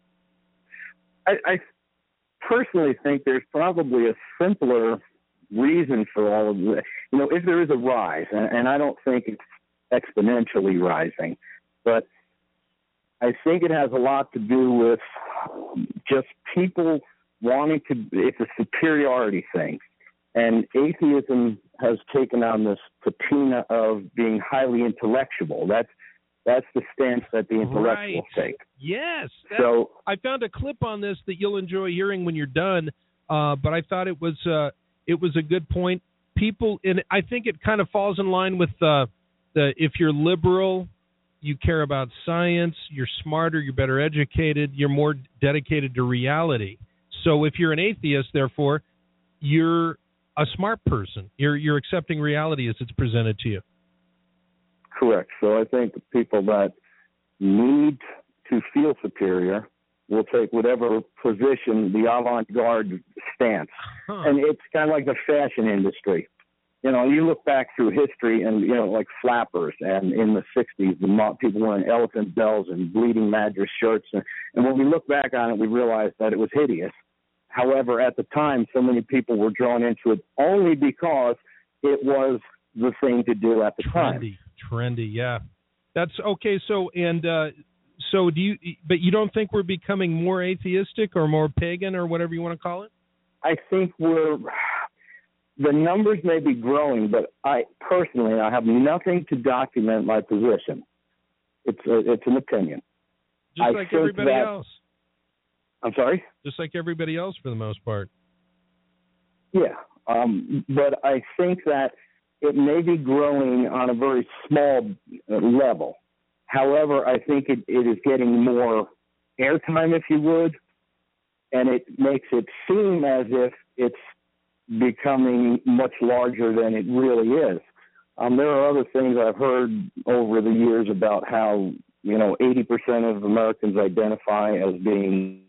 I personally think there's probably a simpler reason for all of this. If there is a rise, and I don't think it's exponentially rising, but I think it has a lot to do with just people wanting to, it's a superiority thing. And atheism has taken on this patina of being highly intellectual. That's the stance that the intellectuals take. Yes. So I found a clip on this that you'll enjoy hearing when you're done, but I thought it was a good point. People, and I think it kind of falls in line with the if you're liberal, you care about science, you're smarter, you're better educated, you're more dedicated to reality. So if you're an atheist, therefore, you're a smart person. You're accepting reality as it's presented to you. Correct. So I think the people that need to feel superior will take whatever position, the avant-garde stance. And it's kind of like the fashion industry. You look back through history and, like flappers, and in the 60s, people wearing elephant bells and bleeding madras shirts. And when we look back on it, we realize that it was hideous. However, at the time, so many people were drawn into it only because it was the thing to do at the time. Trendy, yeah. That's okay. So do you? But you don't think we're becoming more atheistic or more pagan or whatever you want to call it? I think the numbers may be growing, but I have nothing to document my position. It's an opinion. Just like everybody else. I'm sorry? Just like everybody else for the most part. Yeah, but I think that it may be growing on a very small level. However, I think it is getting more airtime, if you would. and it makes it seem as if it's becoming much larger than it really is. There are other things I've heard over the years about how, 80% of Americans identify as being